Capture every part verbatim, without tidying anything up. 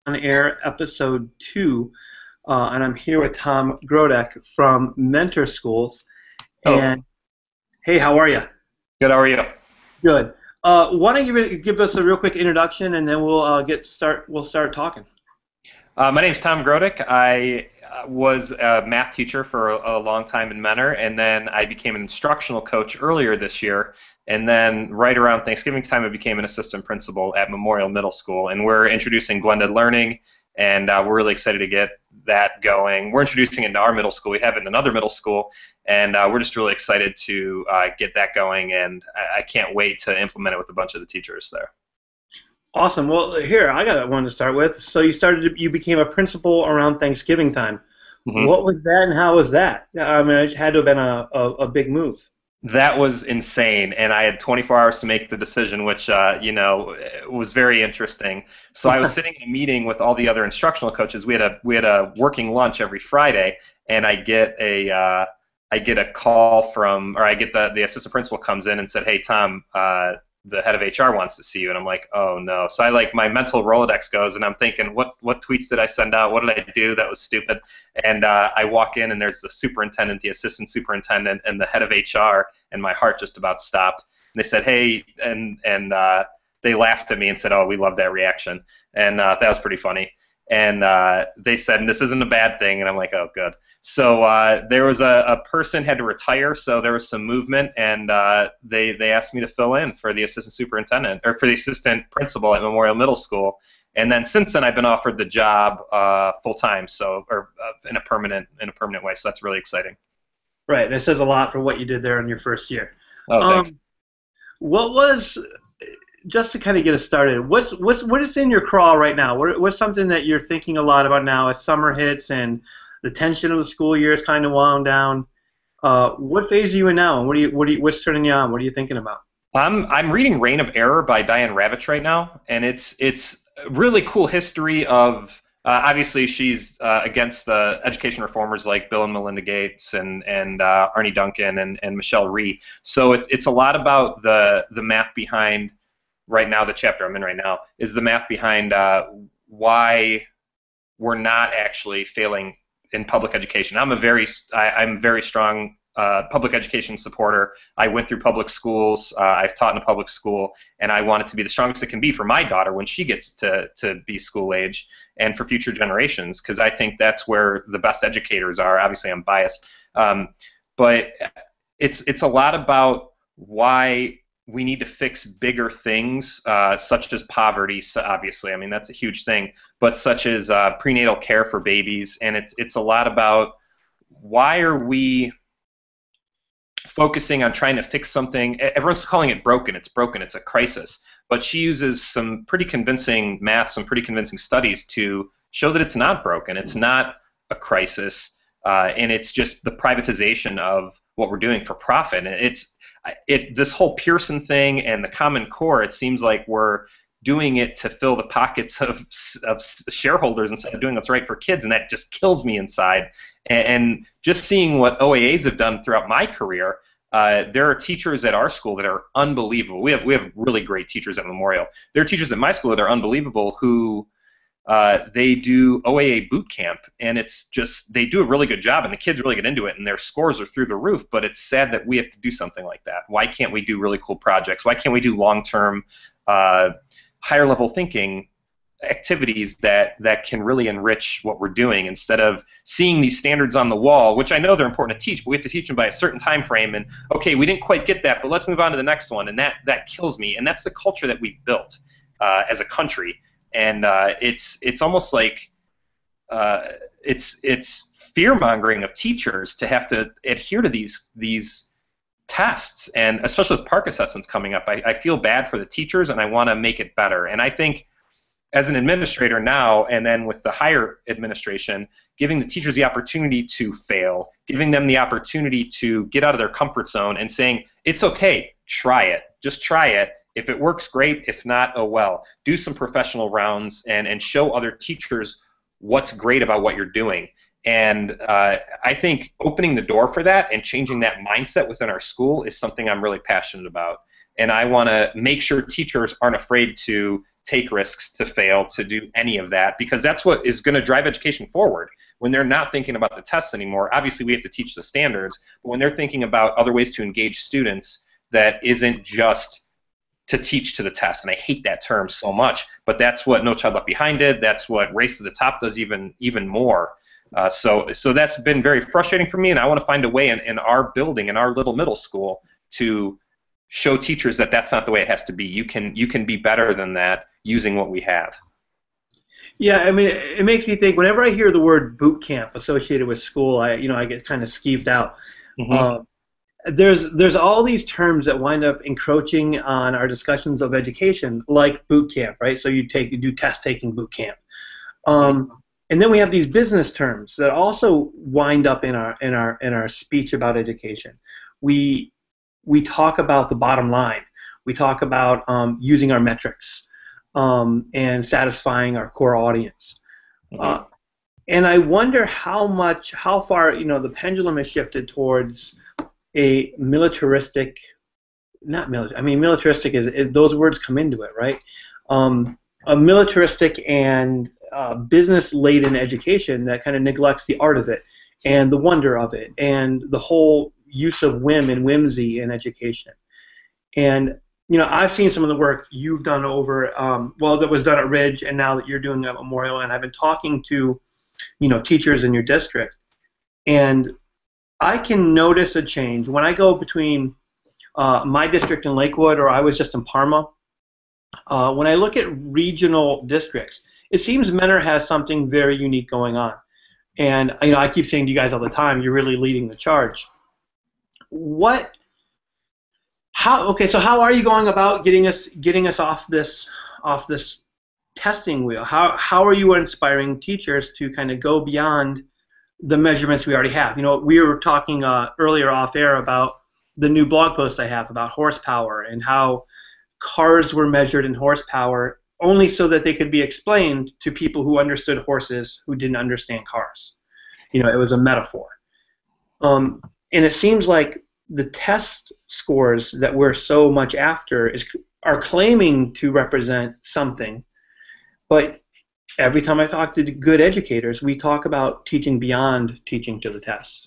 On Air, episode two, uh, and I'm here with Tom Grodek from Mentor Schools. Oh, And hey, how are you? good. How are you? Good. Uh, why don't you give us a real quick introduction, and then we'll uh, get start. We'll start talking. Uh, my name's Tom Grodick. I uh, was a math teacher for a, a long time in Mentor, and then I became an instructional coach earlier this year. And then right around Thanksgiving time, I became an assistant principal at Memorial Middle School. And we're introducing blended learning, and uh, we're really excited to get that going. We're introducing it into our middle school. We have it in another middle school, and uh, we're just really excited to uh, get that going. And I, I can't wait to implement it with a bunch of the teachers there. Awesome. Well, here I got one to start with. So you started. You became a principal around Thanksgiving time. Mhm. What was that, and how was that? I mean, it had to have been a, a, a big move. That was insane, and I had twenty-four hours to make the decision, which uh, you know was very interesting. So I was sitting in a meeting with all the other instructional coaches. We had a we had a working lunch every Friday, and I get a uh, I get a call from, or I get the the assistant principal comes in and said, "Hey Tom, uh, the head of H R wants to see you," and I'm like, "Oh no!" So I like my mental Rolodex goes, and I'm thinking, "What what tweets did I send out? What did I do that was stupid?" And uh, I walk in, and there's the superintendent, the assistant superintendent, and the head of H R, and my heart just about stopped. And they said, "Hey," and and uh, they laughed at me and said, "Oh, we love that reaction," and uh, that was pretty funny. And uh, they said, "This isn't a bad thing," and I'm like, "Oh, good." So uh, there was a, a person had to retire, so there was some movement, and uh, they they asked me to fill in for the assistant superintendent or for the assistant principal at Memorial Middle School. And then since then, I've been offered the job uh, full time, so or uh, in a permanent in a permanent way. So that's really exciting. Right. That says a lot for what you did there in your first year. Oh, thanks. Um, what was just to kind of get us started? What's what's what is in your crawl right now? What, what's something that you're thinking a lot about now as summer hits and the tension of the school year is kind of wound down? Uh, what phase are you in now, and what do you what do you what's turning you on? What are you thinking about? I'm I'm reading Reign of Error by Diane Ravitch right now, and it's it's a really cool history of uh, obviously she's uh, against the education reformers like Bill and Melinda Gates and and uh, Arnie Duncan and, and Michelle Rhee. So it's it's a lot about the the math behind right now. The chapter I'm in right now is the math behind uh, why we're not actually failing in public education. I'm a very I, I'm very strong uh, public education supporter. I went through public schools. Uh, I've taught in a public school, and I want it to be the strongest it can be for my daughter when she gets to to be school age, and for future generations, because I think that's where the best educators are. Obviously, I'm biased, um, but it's it's a lot about why we need to fix bigger things, uh, such as poverty. So obviously, I mean that's a huge thing, but such as uh, prenatal care for babies, and it's it's a lot about why are we focusing on trying to fix something. Everyone's calling it broken. It's broken. It's a crisis. But she uses some pretty convincing math, some pretty convincing studies to show that it's not broken. It's not a crisis, uh, and it's just the privatization of what we're doing for profit. And it's it this whole Pearson thing and the Common Core. It seems like we're doing it to fill the pockets of, of shareholders instead of doing what's right for kids, and that just kills me inside. And, and just seeing what O A As have done throughout my career, uh, there are teachers at our school that are unbelievable. We have we have really great teachers at Memorial. There are teachers at my school that are unbelievable who uh, they do O A A boot camp, and it's just they do a really good job, and the kids really get into it, and their scores are through the roof. But it's sad that we have to do something like that. Why can't we do really cool projects? Why can't we do long-term uh, higher level thinking activities that that can really enrich what we're doing instead of seeing these standards on the wall, which I know they're important to teach, but we have to teach them by a certain time frame, and okay, we didn't quite get that, but let's move on to the next one, and that that kills me. And that's the culture that we've built uh, as a country, and uh, it's it's almost like uh, it's it's fear mongering of teachers to have to adhere to these these tests, and especially with PARCC assessments coming up, I, I feel bad for the teachers, and I want to make it better. And I think as an administrator now, and then with the higher administration, giving the teachers the opportunity to fail, giving them the opportunity to get out of their comfort zone and saying, it's okay, try it, just try it. If it works, great. If not, oh well. Do some professional rounds and, and show other teachers what's great about what you're doing. And uh, I think opening the door for that and changing that mindset within our school is something I'm really passionate about. and I want to make sure teachers aren't afraid to take risks, to fail, to do any of that, because that's what is going to drive education forward. When they're not thinking about the tests anymore, obviously we have to teach the standards, but when they're thinking about other ways to engage students that isn't just to teach to the test, and I hate that term so much, but that's what No Child Left Behind did. That's what Race to the Top does even even more. Uh, so so that's been very frustrating for me, and I want to find a way in, in our building, in our little middle school, to show teachers that that's not the way it has to be. You can you can be better than that using what we have. Yeah, I mean, it makes me think. Whenever I hear the word boot camp associated with school, I you know I get kind of skeeved out. Mm-hmm. Um, there's there's all these terms that wind up encroaching on our discussions of education, like boot camp, right? So you take you do test taking boot camp, um, and then we have these business terms that also wind up in our in our in our speech about education. We we talk about the bottom line. We talk about um, using our metrics um, and satisfying our core audience. Mm-hmm. uh, and I wonder how much, how far, you know, the pendulum has shifted towards a militaristic, not military, I mean militaristic is, is those words come into it, right? Um, a militaristic and uh, business-laden education that kind of neglects the art of it and the wonder of it and the whole use of whim and whimsy in education. And you know, I've seen some of the work you've done over, um, well, that was done at Ridge, and now that you're doing at Memorial, and I've been talking to, you know, teachers in your district, and I can notice a change when I go between uh, my district in Lakewood, or I was just in Parma. Uh, when I look at regional districts, it seems Mentor has something very unique going on, and you know, I keep saying to you guys all the time, you're really leading the charge. What? How, okay, so how are you going about getting us getting us off this off this testing wheel? How how are you inspiring teachers to kind of go beyond the measurements we already have? You know, we were talking uh, earlier off air about the new blog post I have about horsepower and how cars were measured in horsepower only so that they could be explained to people who understood horses who didn't understand cars. You know, it was a metaphor. Um, and it seems like the test scores that we're so much after is are claiming to represent something, but every time I talk to good educators, we talk about teaching beyond teaching to the test.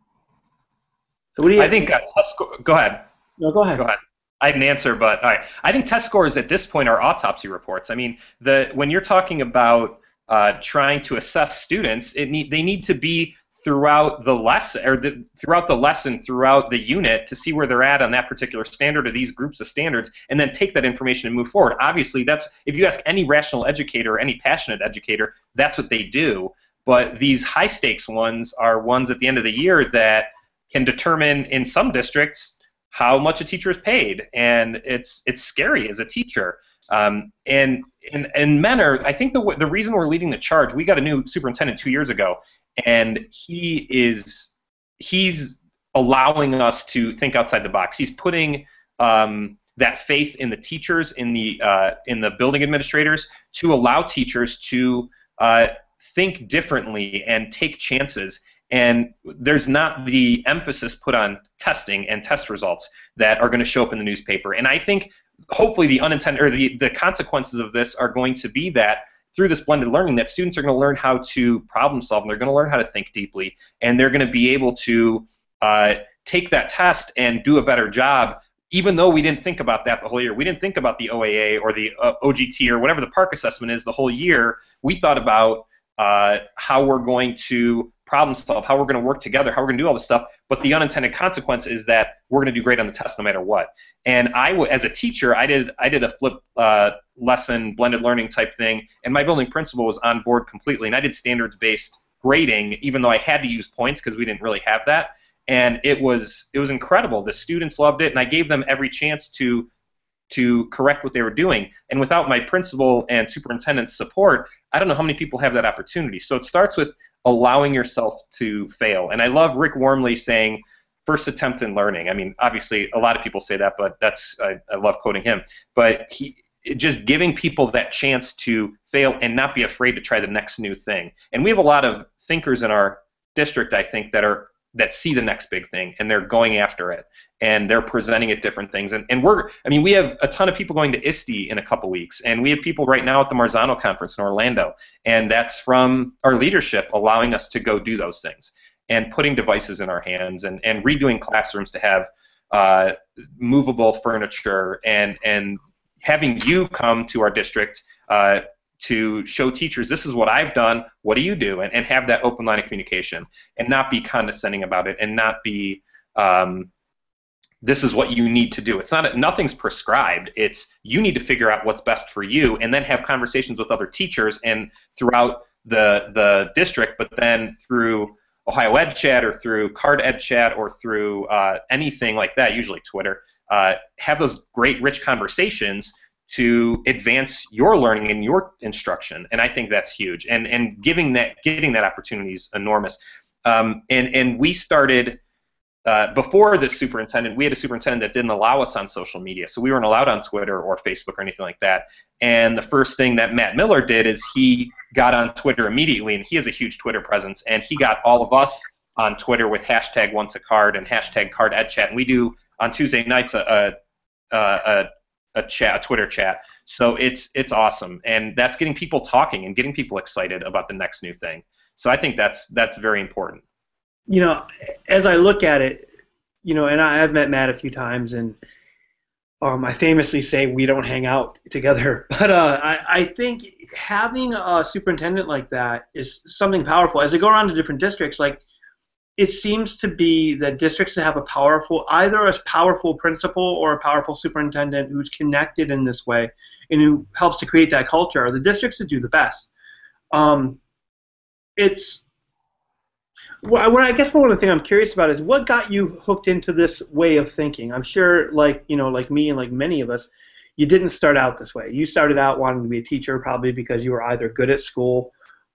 So what do you? I think uh, test score. Go ahead. No, go ahead. Go ahead. I have an answer, but all right. I think test scores at this point are autopsy reports. I mean, the when you're talking about uh, trying to assess students, it need they need to be throughout the lesson, or the, throughout the lesson, throughout the unit, to see where they're at on that particular standard or these groups of standards, and then take that information and move forward. Obviously, that's if you ask any rational educator or any passionate educator, that's what they do. But these high stakes ones are ones at the end of the year that can determine, in some districts, how much a teacher is paid, and it's it's scary as a teacher. Um, and and and Mentor, I think the the reason we're leading the charge, we got a new superintendent two years ago, and he is he's allowing us to think outside the box. He's putting um, that faith in the teachers, in the uh, in the building administrators, to allow teachers to uh, think differently and take chances. And there's not the emphasis put on testing and test results that are going to show up in the newspaper. And I think hopefully the unintended or the, the consequences of this are going to be that through this blended learning, that students are going to learn how to problem solve, and they're going to learn how to think deeply, and they're going to be able to uh, take that test and do a better job, even though we didn't think about that the whole year. We didn't think about the O A A or the uh, O G T or whatever the PARCC assessment is the whole year. We thought about uh, how we're going to problem solve, how we're going to work together, how we're going to do all this stuff, but the unintended consequence is that we're going to do great on the test no matter what. And I, as a teacher, I did I did a flip uh, lesson, blended learning type thing, and my building principal was on board completely, and I did standards-based grading, even though I had to use points because we didn't really have that, and it was it was incredible. The students loved it, and I gave them every chance to to correct what they were doing. And without my principal and superintendent's support, I don't know how many people have that opportunity. So it starts with allowing yourself to fail. And I love Rick Wormley saying, first attempt in learning. I mean, obviously, a lot of people say that, but that's I, I love quoting him. But he just giving people that chance to fail and not be afraid to try the next new thing. And we have a lot of thinkers in our district, I think, that are that see the next big thing, and they're going after it, and they're presenting at different things. And, and we're, I mean, we have a ton of people going to I S T E in a couple weeks, and we have people right now at the Marzano Conference in Orlando, and that's from our leadership allowing us to go do those things and putting devices in our hands and, and redoing classrooms to have uh, movable furniture and, and having you come to our district uh, to show teachers, this is what I've done, what do you do, and, and have that open line of communication, and not be condescending about it, and not be, um, this is what you need to do. It's not, nothing's prescribed, it's you need to figure out what's best for you, and then have conversations with other teachers and throughout the, the district, but then through Ohio Ed Chat or through Card Ed Chat or through uh, anything like that, usually Twitter, uh, have those great rich conversations to advance your learning and your instruction, and I think that's huge. And and giving that getting that opportunity is enormous. Um, and and we started uh, before this superintendent. We had a superintendent that didn't allow us on social media, so we weren't allowed on Twitter or Facebook or anything like that. And the first thing that Matt Miller did is he got on Twitter immediately, and he has a huge Twitter presence, and he got all of us on Twitter with hashtag once a card and hashtag card ed chat. And we do on Tuesday nights a a, a a chat, a Twitter chat. So it's it's awesome, and that's getting people talking and getting people excited about the next new thing. So I think that's that's very important. You know, as I look at it, you know, and I, I've met Matt a few times, and um, I famously say we don't hang out together, but uh, I, I think having a superintendent like that is something powerful. As I go around to different districts, like, it seems to be that districts that have a powerful, either a powerful principal or a powerful superintendent who's connected in this way and who helps to create that culture, are the districts that do the best. Um, it's, well, what I guess one of the things I'm curious about is what got you hooked into this way of thinking. I'm sure, like, you know, like me and like many of us, you didn't start out this way. You started out wanting to be a teacher probably because you were either good at school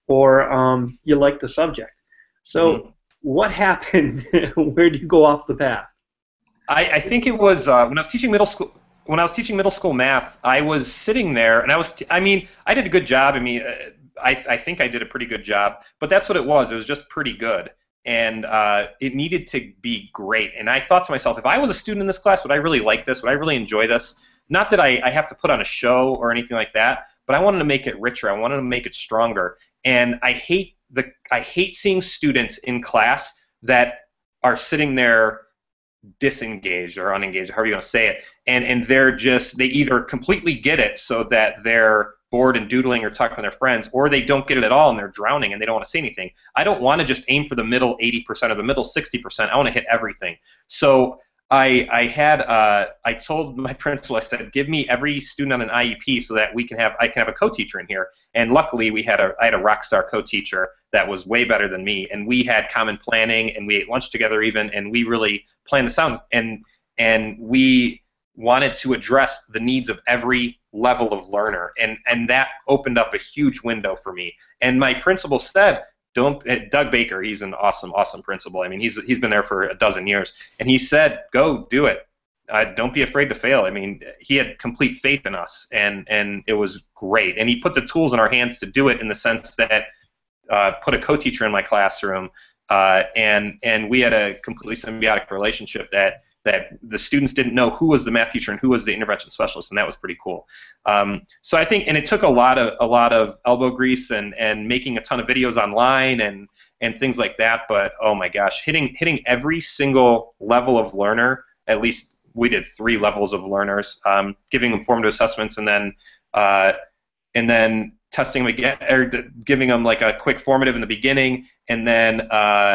or um, you liked the subject. So. Mm-hmm. What happened? Where did you go off the path? I, I think it was uh, when I was teaching middle school. When I was teaching middle school math, I was sitting there, and I was. T I mean, I did a good job. I mean, uh, I, I think I did a pretty good job. But that's what it was. It was just pretty good, and uh, it needed to be great. And I thought to myself, if I was a student in this class, would I really like this? Would I really enjoy this? Not that I, I have to put on a show or anything like that, but I wanted to make it richer. I wanted to make it stronger. And I hate the I hate seeing students in class that are sitting there disengaged or unengaged, however you want to say it, and and they're just, they either completely get it so that they're bored and doodling or talking to their friends, or they don't get it at all and they're drowning and they don't want to say anything. I don't want to just aim for the middle eighty percent or the middle sixty percent. I want to hit everything. So I, I had uh, I told my principal, I said, give me every student on an I E P so that we can have I can have a co-teacher in here. And luckily we had a I had a rock star co-teacher that was way better than me, and we had common planning, and we ate lunch together even, and we really planned this out, and and we wanted to address the needs of every level of learner, and and that opened up a huge window for me. And my principal said, Don't, Doug Baker, he's an awesome, awesome principal. I mean, he's he's been there for a dozen years, and he said, "Go do it. Uh, don't be afraid to fail." I mean, he had complete faith in us, and and it was great. And he put the tools in our hands to do it, in the sense that uh, put a co-teacher in my classroom, uh, and and we had a completely symbiotic relationship that that the students didn't know who was the math teacher and who was the intervention specialist, and that was pretty cool. Um, so I think, and it took a lot of a lot of elbow grease and and making a ton of videos online and and things like that. But oh my gosh, hitting hitting every single level of learner. At least we did three levels of learners, um, giving them formative assessments, and then uh, and then testing them again, or giving them like a quick formative in the beginning, and then uh,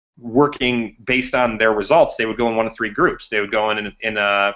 working based on their results. They would go in one of three groups. They would go in in a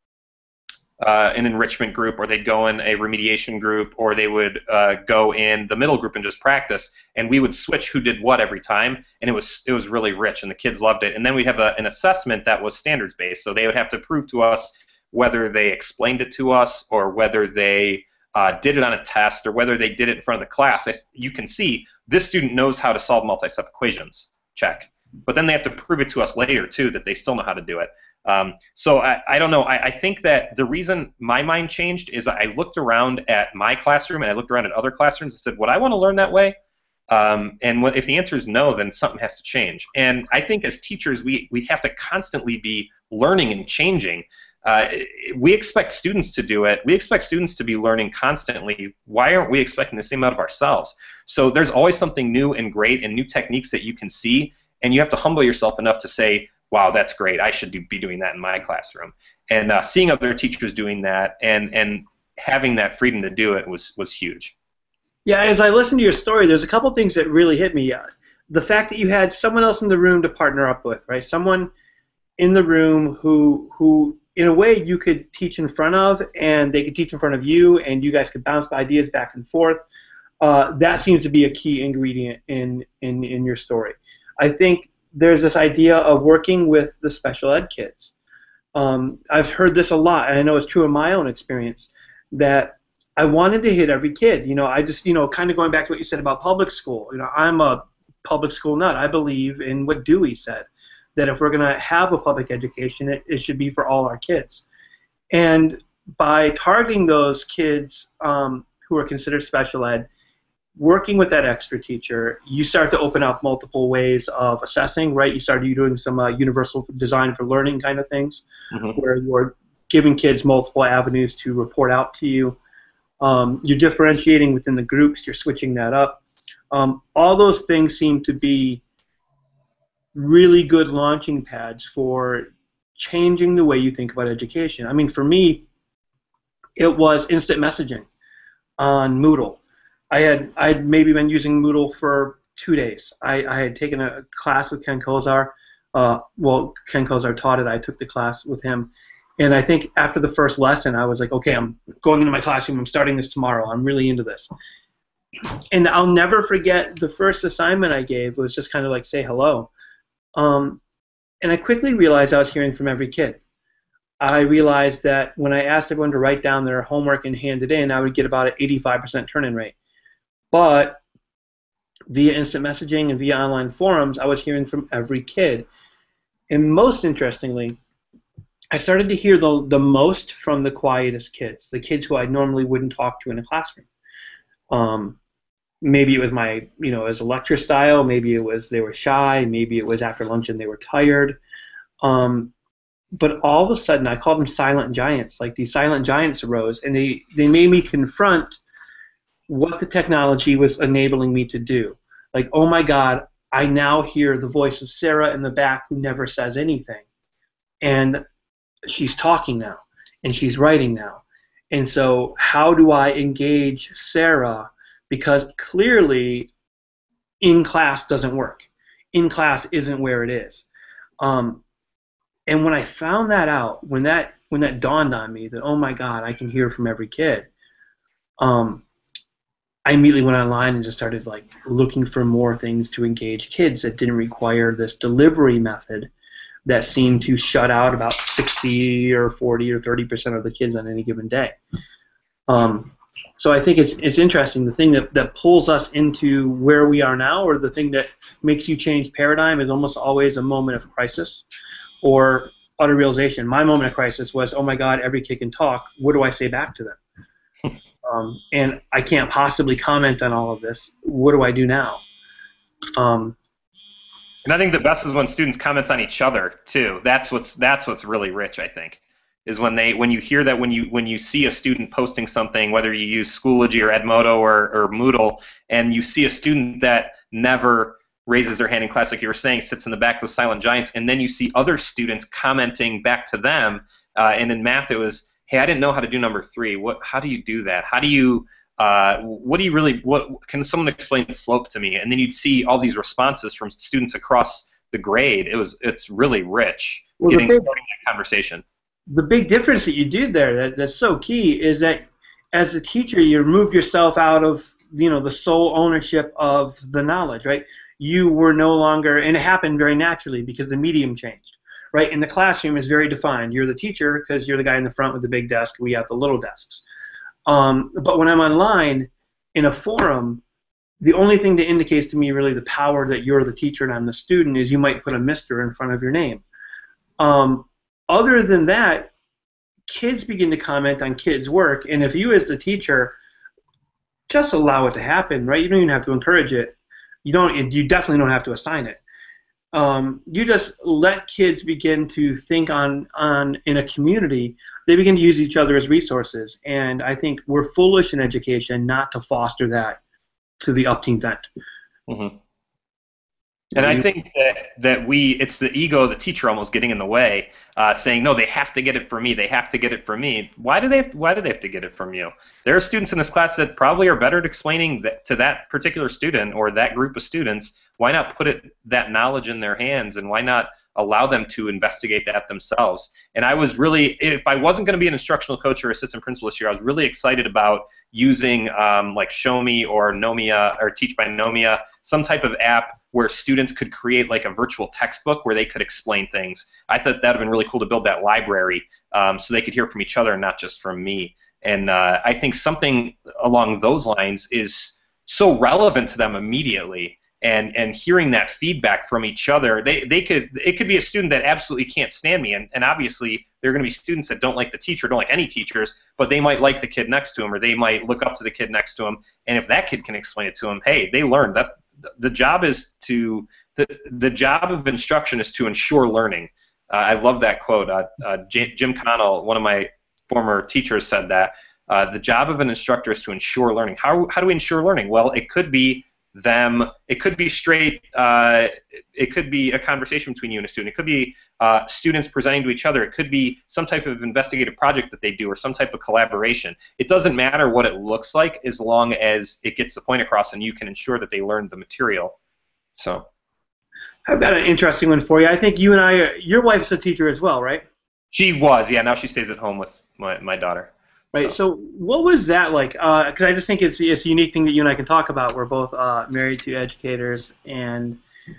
uh, an enrichment group, or they'd go in a remediation group, or they would uh, go in the middle group and just practice. And we would switch who did what every time, and it was it was really rich, and the kids loved it. And then we'd have a, an assessment that was standards based, so they would have to prove to us whether they explained it to us, or whether they uh, did it on a test, or whether they did it in front of the class. I, you can see this student knows how to solve multi-step equations. Check. But then they have to prove it to us later, too, that they still know how to do it. Um, so I, I don't know. I, I think that the reason my mind changed is I looked around at my classroom, and I looked around at other classrooms and said, would I want to learn that way? Um, and what, if the answer is no, then something has to change. And I think as teachers, we, we have to constantly be learning and changing. Uh, we expect students to do it. We expect students to be learning constantly. Why aren't we expecting the same out of ourselves? So there's always something new and great and new techniques that you can see, and you have to humble yourself enough to say, wow, that's great. I should do, be doing that in my classroom. And uh, seeing other teachers doing that and, and having that freedom to do it was, was huge. Yeah, as I listened to your story, there's a couple things that really hit me. Uh, the fact that you had someone else in the room to partner up with, right? Someone in the room who, who in a way, you could teach in front of, and they could teach in front of you, and you guys could bounce the ideas back and forth. Uh, that seems to be a key ingredient in, in, in your story. I think there's this idea of working with the special ed kids. Um, I've heard this a lot, and I know it's true in my own experience, that I wanted to hit every kid. You know, I just, you know, kind of going back to what you said about public school. You know, I'm a public school nut. I believe in what Dewey said, that if we're going to have a public education, it, it should be for all our kids. And by targeting those kids um, who are considered special ed, working with that extra teacher, you start to open up multiple ways of assessing, right? You start doing some uh, universal design for learning kind of things, mm-hmm. where you're giving kids multiple avenues to report out to you. Um, you're differentiating within the groups. You're switching that up. Um, all those things seem to be really good launching pads for changing the way you think about education. I mean, for me, it was instant messaging on Moodle. I had I'd maybe been using Moodle for two days. I, I had taken a class with Ken Kozar. Uh, well, Ken Kozar taught it. I took the class with him. And I think after the first lesson, I was like, okay, I'm going into my classroom. I'm starting this tomorrow. I'm really into this. And I'll never forget the first assignment I gave was just kind of like say hello. Um, and I quickly realized I was hearing from every kid. I realized that when I asked everyone to write down their homework and hand it in, I would get about an eighty-five percent turn-in rate. But via instant messaging and via online forums, I was hearing from every kid. And most interestingly, I started to hear the, the most from the quietest kids, the kids who I normally wouldn't talk to in a classroom. Um, maybe it was my, you know, as a lecture style, maybe it was they were shy, maybe it was after lunch and they were tired. Um, but all of a sudden, I called them silent giants. Like these silent giants arose, and they, they made me confront what the technology was enabling me to do. Like, oh my God, I now hear the voice of Sarah in the back who never says anything. And she's talking now, and she's writing now. And so how do I engage Sarah? Because clearly in class doesn't work. In class isn't where it is. Um, and when I found that out, when that when that dawned on me that, oh my God, I can hear from every kid, um, I immediately went online and just started like looking for more things to engage kids that didn't require this delivery method that seemed to shut out about sixty or forty or thirty percent of the kids on any given day. Um, so I think it's it's interesting. The thing that, that pulls us into where we are now, or the thing that makes you change paradigm, is almost always a moment of crisis or utter realization. My moment of crisis was, oh my God, every kid can talk. What do I say back to them? Um, and I can't possibly comment on all of this. What do I do now? Um, and I think the best is when students comment on each other too. That's what's that's what's really rich, I think, is when they when you hear that when you when you see a student posting something, whether you use Schoology or Edmodo or, or Moodle, and you see a student that never raises their hand in class, like you were saying, sits in the back, those silent giants, and then you see other students commenting back to them. Uh, and in math, it was, hey, I didn't know how to do number three. What? How do you do that? How do you? Uh, what do you really? What can someone explain slope to me? And then you'd see all these responses from students across the grade. It was. It's really rich. Well, getting big, starting that conversation. The big difference that you did there, that, that's so key, is that as a teacher, you removed yourself out of you know the sole ownership of the knowledge, right? You were no longer, and it happened very naturally because the medium changed. Right, in the classroom is very defined. You're the teacher because you're the guy in the front with the big desk. We have the little desks. Um, but when I'm online in a forum, the only thing that indicates to me really the power that you're the teacher and I'm the student is you might put a mister in front of your name. Um, other than that, kids begin to comment on kids' work, and if you as the teacher just allow it to happen, right? You don't even have to encourage it. You don't. You definitely don't have to assign it. Um, you just let kids begin to think on on in a community. They begin to use each other as resources, and I think we're foolish in education not to foster that to the upteenth end. Mm-hmm. And I think that, that we, it's the ego of the teacher almost getting in the way, uh, saying, no, they have to get it from me, they have to get it from me. Why do they have, why do they have to get it from you? There are students in this class that probably are better at explaining that, to that particular student or that group of students. Why not put it, that knowledge in their hands, and why not allow them to investigate that themselves? And I was really, if I wasn't going to be an instructional coach or assistant principal this year, I was really excited about using um, like Show Me or Nomia or Teach by Nomia, some type of app where students could create like a virtual textbook where they could explain things. I thought that would have been really cool to build that library um, so they could hear from each other and not just from me. And uh, I think something along those lines is so relevant to them immediately. And, and hearing that feedback from each other, they, they could it could be a student that absolutely can't stand me, and, and obviously there are going to be students that don't like the teacher, don't like any teachers, but they might like the kid next to him, or they might look up to the kid next to him, and if that kid can explain it to him, hey, they learned. That the job is to the the job of instruction is to ensure learning. Uh, I love that quote. Uh, uh, J- Jim Connell, one of my former teachers, said that uh, the job of an instructor is to ensure learning. How how do we ensure learning? Well, it could be them. It could be straight. Uh, it could be a conversation between you and a student. It could be uh, students presenting to each other. It could be some type of investigative project that they do, or some type of collaboration. It doesn't matter what it looks like as long as it gets the point across and you can ensure that they learn the material. So, I've got an interesting one for you. I think you and I, your wife's a teacher as well, right? She was, yeah. Now she stays at home with my, my daughter. Right. So, so what was that like? Because uh, I just think it's it's a unique thing that you and I can talk about. We're both uh, married to educators, and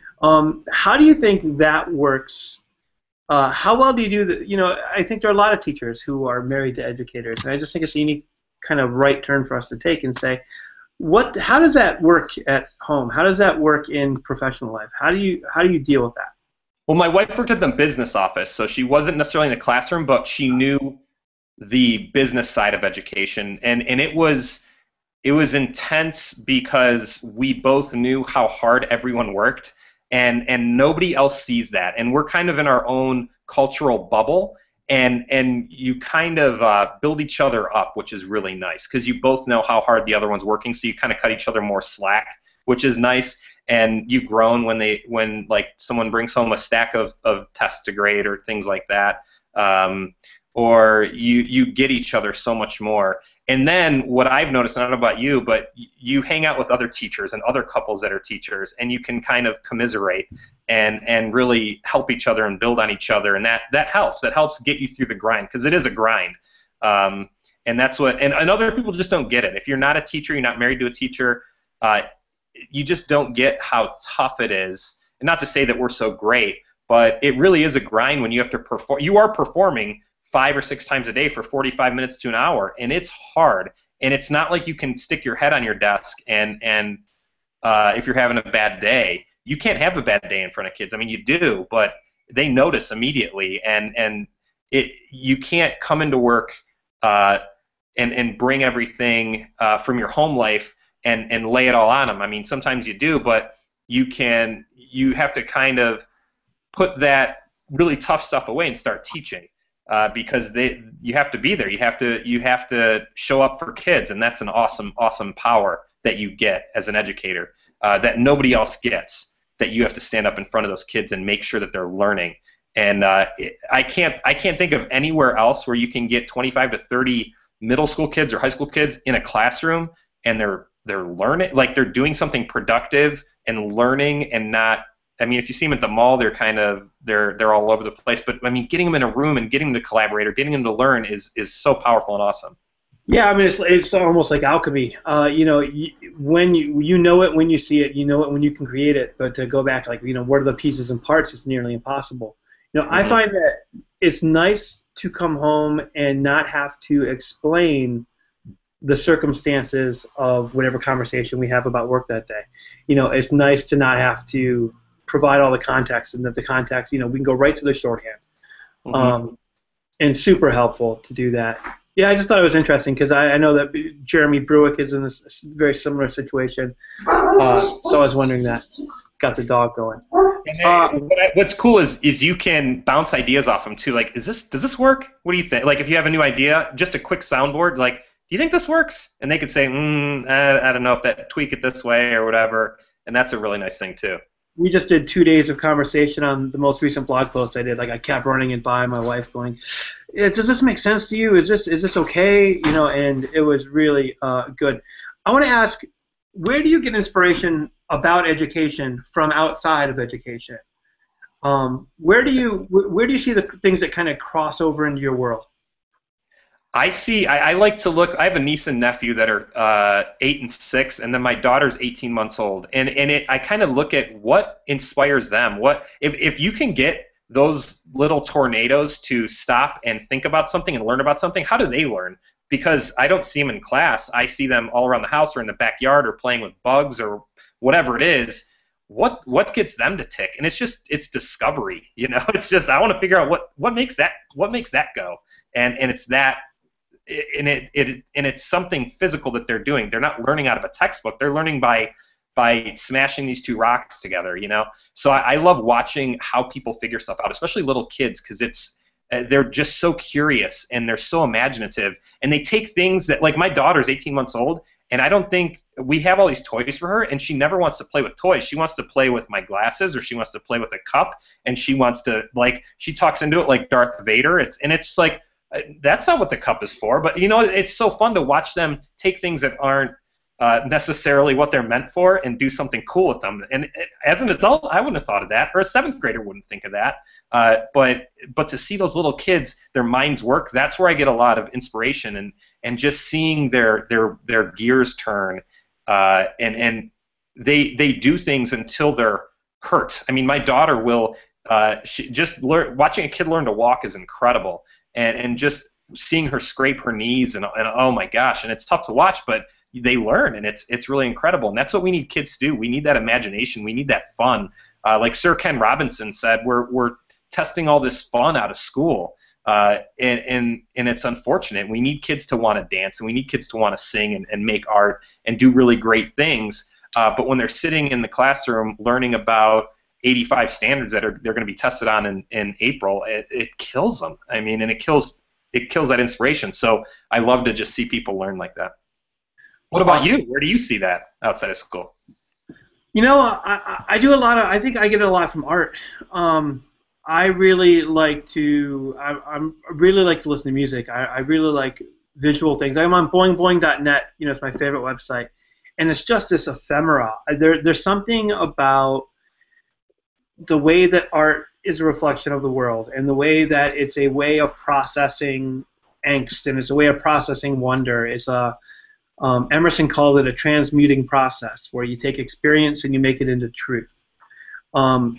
um, how do you think that works? Uh, how well do you do that? You know, I think there are a lot of teachers who are married to educators, and I just think it's a unique kind of right turn for us to take and say, what? How does that work at home? How does that work in professional life? How do you how do you deal with that? Well, my wife worked at the business office, so she wasn't necessarily in the classroom, but she knew the business side of education, and and it was it was intense because we both knew how hard everyone worked, and and nobody else sees that, and we're kind of in our own cultural bubble, and and you kind of uh, build each other up, which is really nice because you both know how hard the other one's working, so you kind of cut each other more slack, which is nice. And you groan when they when like someone brings home a stack of, of tests to grade or things like that. Um, or you you get each other so much more. And then what I've noticed, I don't know about you, but you hang out with other teachers and other couples that are teachers, and you can kind of commiserate and and really help each other and build on each other, and that that helps. That helps get you through the grind, because it is a grind. Um, and that's what and, and other people just don't get it. If you're not a teacher, you're not married to a teacher, uh, you just don't get how tough it is. And not to say that we're so great, but it really is a grind when you have to perform. You are performing five or six times a day for forty-five minutes to an hour, and it's hard. And it's not like you can stick your head on your desk and and uh, if you're having a bad day, you can't have a bad day in front of kids. I mean, you do, but they notice immediately, and and it you can't come into work uh, and and bring everything uh, from your home life and and lay it all on them. I mean, sometimes you do, but you can you have to kind of put that really tough stuff away and start teaching. Uh, because they, you have to be there. You have to, you have to show up for kids, and that's an awesome, awesome power that you get as an educator uh, that nobody else gets. That you have to stand up in front of those kids and make sure that they're learning. And uh, it, I can't, I can't think of anywhere else where you can get twenty-five to thirty middle school kids or high school kids in a classroom, and they're they're learning, like they're doing something productive and learning, and not. I mean, if you see them at the mall, they're kind of they're they're all over the place. But I mean, getting them in a room and getting them to collaborate or getting them to learn is is so powerful and awesome. Yeah, I mean, it's it's almost like alchemy. Uh, you know, you, when you you know it when you see it, you know it when you can create it. But to go back, like you know, what are the pieces and parts? It's nearly impossible. You know, mm-hmm. I find that it's nice to come home and not have to explain the circumstances of whatever conversation we have about work that day. You know, it's nice to not have to provide all the context, and that the context, you know, we can go right to the shorthand. Mm-hmm. Um, and super helpful to do that. Yeah, I just thought it was interesting because I, I know that Jeremy Bruick is in this very similar situation. Uh, so I was wondering that. Got the dog going. Uh, what I, what's cool is is you can bounce ideas off them too. Like, is this does this work? What do you think? Like, if you have a new idea, just a quick soundboard. Like, do you think this works? And they could say, mm, I, I don't know if that tweak it this way or whatever. And that's a really nice thing too. We just did two days of conversation on the most recent blog post I did. Like, I kept running it by my wife, going, "Does this make sense to you? Is this is this okay?" You know, and it was really uh, good. I want to ask, where do you get inspiration about education from outside of education? Um, where do you where do you see the things that kind of cross over into your world? I see. I, I like to look. I have a niece and nephew that are uh, eight and six, and then my daughter's eighteen months old. And and it, I kind of look at what inspires them. What if if you can get those little tornadoes to stop and think about something and learn about something? How do they learn? Because I don't see them in class. I see them all around the house or in the backyard or playing with bugs or whatever it is. What what gets them to tick? And it's just it's discovery. You know, it's just I want to figure out what what makes that what makes that go. And and it's that. And it, it and it's something physical that they're doing. They're not learning out of a textbook. They're learning by by smashing these two rocks together, you know. So I, I love watching how people figure stuff out, especially little kids, because it's uh, they're just so curious and they're so imaginative, and they take things that, like, my daughter's eighteen months old, and I don't think we have all these toys for her, and she never wants to play with toys. She wants to play with my glasses, or she wants to play with a cup, and she wants to, like, she talks into it like Darth Vader. It's and it's like. That's not what the cup is for, but you know, it's so fun to watch them take things that aren't uh, necessarily what they're meant for and do something cool with them. And as an adult, I wouldn't have thought of that, or a seventh grader wouldn't think of that. Uh, but but to see those little kids, their minds work, that's where I get a lot of inspiration, and and just seeing their their their gears turn, uh, and and they they do things until they're hurt. I mean, my daughter will uh, she just learn watching a kid learn to walk is incredible. And, and just seeing her scrape her knees and, and oh my gosh, and it's tough to watch, but they learn, and it's it's really incredible. And that's what we need kids to do. We need that imagination. We need that fun. Uh, like Sir Ken Robinson said, we're we're testing all this fun out of school, uh, and and and it's unfortunate. We need kids to want to dance, and we need kids to want to sing and, and make art and do really great things. Uh, but when they're sitting in the classroom learning about eighty-five standards that are they're going to be tested on in, in April, it, it kills them. I mean, and it kills it kills that inspiration. So I love to just see people learn like that. What about you? Where do you see that outside of school? You know, I, I do a lot of. I think I get a lot from art. Um, I really like to. I, I'm I really like to listen to music. I, I really like visual things. I'm on boing boing dot net. You know, it's my favorite website, and it's just this ephemera. There, there's something about the way that art is a reflection of the world, and the way that it's a way of processing angst, and it's a way of processing wonder. It's a um, Emerson called it a transmuting process, where you take experience and you make it into truth. Um,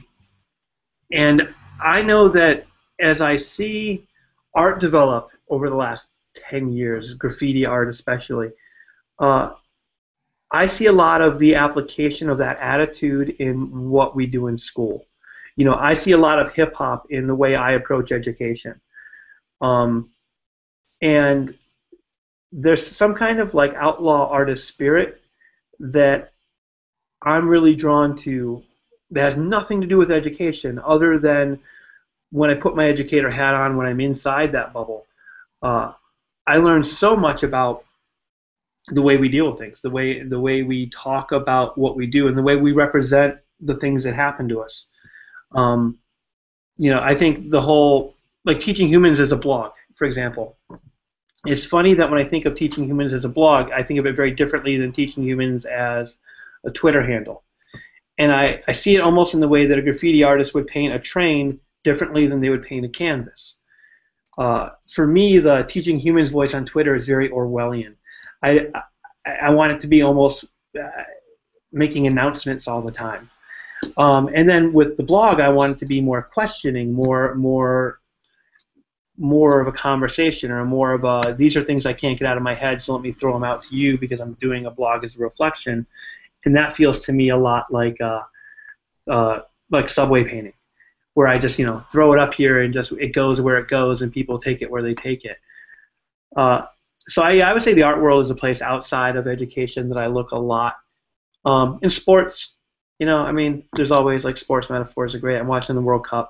and I know that as I see art develop over the last ten years, graffiti art especially, uh, I see a lot of the application of that attitude in what we do in school. You know, I see a lot of hip-hop in the way I approach education. Um, and there's some kind of like outlaw artist spirit that I'm really drawn to that has nothing to do with education other than when I put my educator hat on when I'm inside that bubble. Uh, I learn so much about the way we deal with things, the way the way we talk about what we do, and the way we represent the things that happen to us. Um, you know, I think the whole, like Teaching Humans as a blog, for example. It's funny that when I think of Teaching Humans as a blog, I think of it very differently than Teaching Humans as a Twitter handle. And I, I see it almost in the way that a graffiti artist would paint a train differently than they would paint a canvas. Uh, for me, the Teaching Humans voice on Twitter is very Orwellian. I, I, I want it to be almost uh, making announcements all the time. Um, and then with the blog, I want it to be more questioning, more, more, more of a conversation, or more of a, these are things I can't get out of my head, so let me throw them out to you because I'm doing a blog as a reflection. And that feels to me a lot like uh, uh, like subway painting, where I just, you know, throw it up here and just it goes where it goes, and people take it where they take it. Uh, so I, I would say the art world is a place outside of education that I look a lot. Um, in sports, you know, I mean, there's always like sports metaphors are great. I'm watching the World Cup,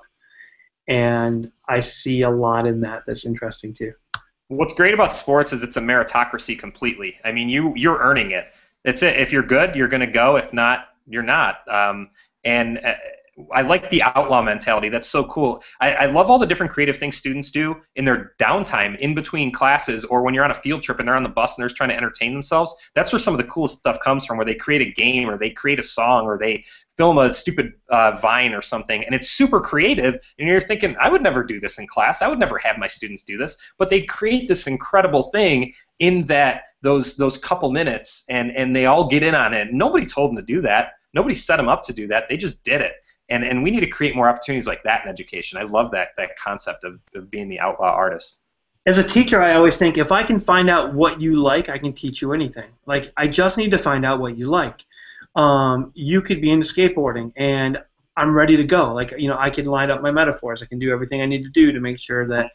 and I see a lot in that that's interesting too. What's great about sports is it's a meritocracy completely. I mean, you you're earning it. That's it. If you're good, you're going to go. If not, you're not. Um, and uh, I like the outlaw mentality. That's so cool. I, I love all the different creative things students do in their downtime, in between classes, or when you're on a field trip and they're on the bus and they're just trying to entertain themselves. That's where some of the coolest stuff comes from, where they create a game or they create a song or they film a stupid uh, Vine or something, and it's super creative, and you're thinking, I would never do this in class. I would never have my students do this. But they create this incredible thing in that those those couple minutes, and, and they all get in on it. Nobody told them to do that. Nobody set them up to do that. They just did it. And and we need to create more opportunities like that in education. I love that that concept of, of being the outlaw artist. As a teacher, I always think if I can find out what you like, I can teach you anything. Like, I just need to find out what you like. Um, you could be into skateboarding, and I'm ready to go. Like, you know, I can line up my metaphors. I can do everything I need to do to make sure that.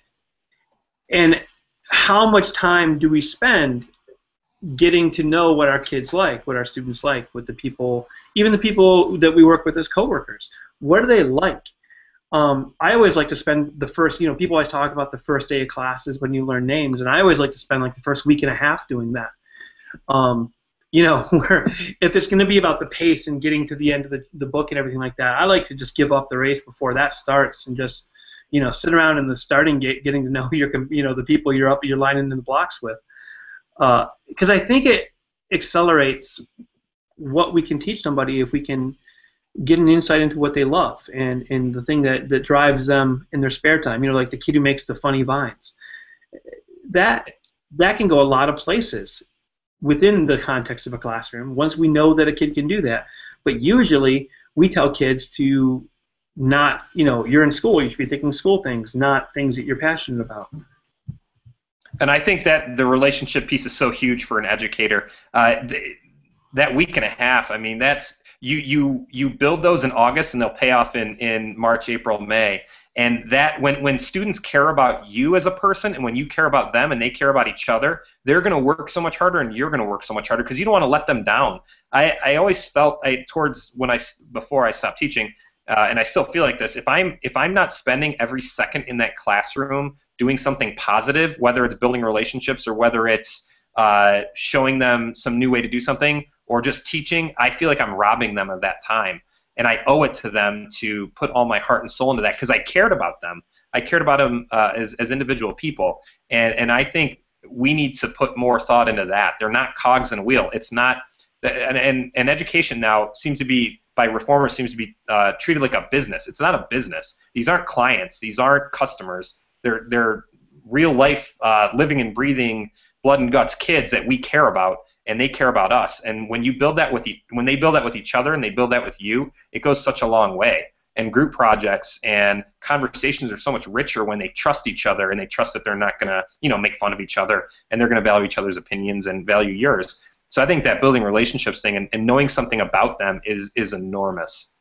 And how much time do we spend getting to know what our kids like, what our students like, what the people, even the people that we work with as coworkers, what do they like? Um, I always like to spend the first, you know, people always talk about the first day of classes when you learn names, and I always like to spend like the first week and a half doing that. Um, you know, where if it's going to be about the pace and getting to the end of the, the book and everything like that, I like to just give up the race before that starts and just, you know, sit around in the starting gate getting to know your, you know, the people you're up, you're lining the blocks with. Because uh, I think it accelerates what we can teach somebody if we can get an insight into what they love and, and the thing that, that drives them in their spare time. You know, like the kid who makes the funny vines. That that can go a lot of places within the context of a classroom once we know that a kid can do that. But usually we tell kids to not, you know, you're in school, you should be thinking school things, not things that you're passionate about. And I think that the relationship piece is so huge for an educator. Uh, th- that week and a half, I mean, that's you you you build those in August and they'll pay off in, in March, April, May. And that when, when students care about you as a person and when you care about them and they care about each other, they're going to work so much harder and you're going to work so much harder because you don't want to let them down. I, I always felt I, towards when I before I stopped teaching, Uh, and I still feel like this. If I'm if I'm not spending every second in that classroom doing something positive, whether it's building relationships or whether it's uh, showing them some new way to do something or just teaching, I feel like I'm robbing them of that time. And I owe it to them to put all my heart and soul into that because I cared about them. I cared about them uh, as as individual people. And and I think we need to put more thought into that. They're not cogs in a wheel. It's not. And and, and education now seems to be. By reformers seems to be uh, treated like a business. It's not a business. These aren't clients. These aren't customers. They're they're real life, uh, living and breathing, blood and guts kids that we care about, and they care about us. And when you build that with e- when they build that with each other and they build that with you, it goes such a long way. And group projects and conversations are so much richer when they trust each other and they trust that they're not gonna you know make fun of each other and they're gonna value each other's opinions and value yours. So I think that building relationships thing and, and knowing something about them is is enormous.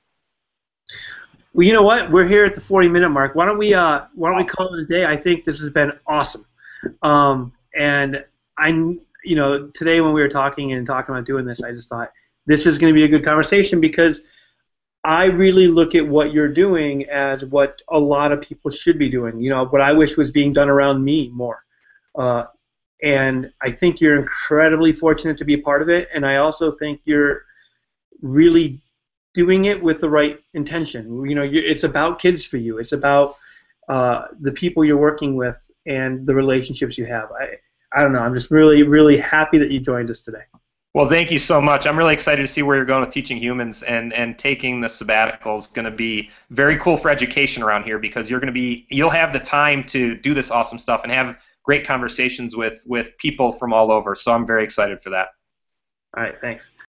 Well, you know what? We're here at the forty minute mark. Why don't we uh why don't we call it a day? I think this has been awesome. Um, and I you know today when we were talking and talking about doing this, I just thought this is going to be a good conversation because I really look at what you're doing as what a lot of people should be doing. You know, what I wish was being done around me more. Uh, And I think you're incredibly fortunate to be a part of it, and I also think you're really doing it with the right intention. You know, you, it's about kids for you. It's about uh, the people you're working with and the relationships you have. I, I don't know. I'm just really, really happy that you joined us today. Well, thank you so much. I'm really excited to see where you're going with teaching humans, and, and taking the sabbatical is going to be very cool for education around here because you're going to be, you'll have the time to do this awesome stuff and have great conversations with, with people from all over. So I'm very excited for that. All right, thanks.